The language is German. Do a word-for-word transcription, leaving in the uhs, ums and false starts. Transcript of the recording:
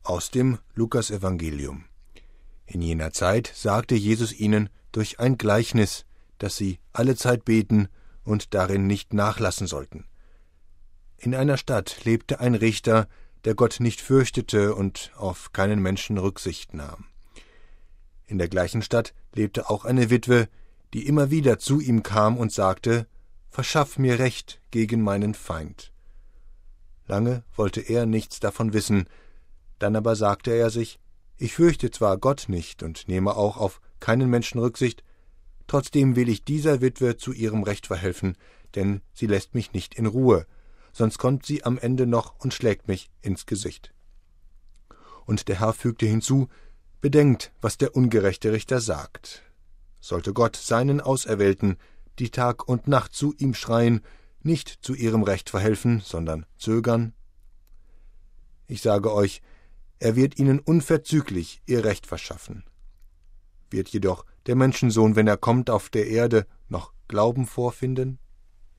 Aus dem Lukasevangelium. In jener Zeit sagte Jesus ihnen durch ein Gleichnis, dass sie allezeit beten und darin nicht nachlassen sollten. In einer Stadt lebte ein Richter, der Gott nicht fürchtete und auf keinen Menschen Rücksicht nahm. In der gleichen Stadt lebte auch eine Witwe, die immer wieder zu ihm kam und sagte: »Verschaff mir Recht gegen meinen Feind.« Lange wollte er nichts davon wissen, dann aber sagte er sich: »Ich fürchte zwar Gott nicht und nehme auch auf keinen Menschen Rücksicht, trotzdem will ich dieser Witwe zu ihrem Recht verhelfen, denn sie lässt mich nicht in Ruhe, sonst kommt sie am Ende noch und schlägt mich ins Gesicht.« Und der Herr fügte hinzu: »Bedenkt, was der ungerechte Richter sagt. Sollte Gott seinen Auserwählten, die Tag und Nacht zu ihm schreien, nicht zu ihrem Recht verhelfen, sondern zögern? Ich sage euch, er wird ihnen unverzüglich ihr Recht verschaffen. Wird jedoch der Menschensohn, wenn er kommt auf der Erde, noch Glauben vorfinden?«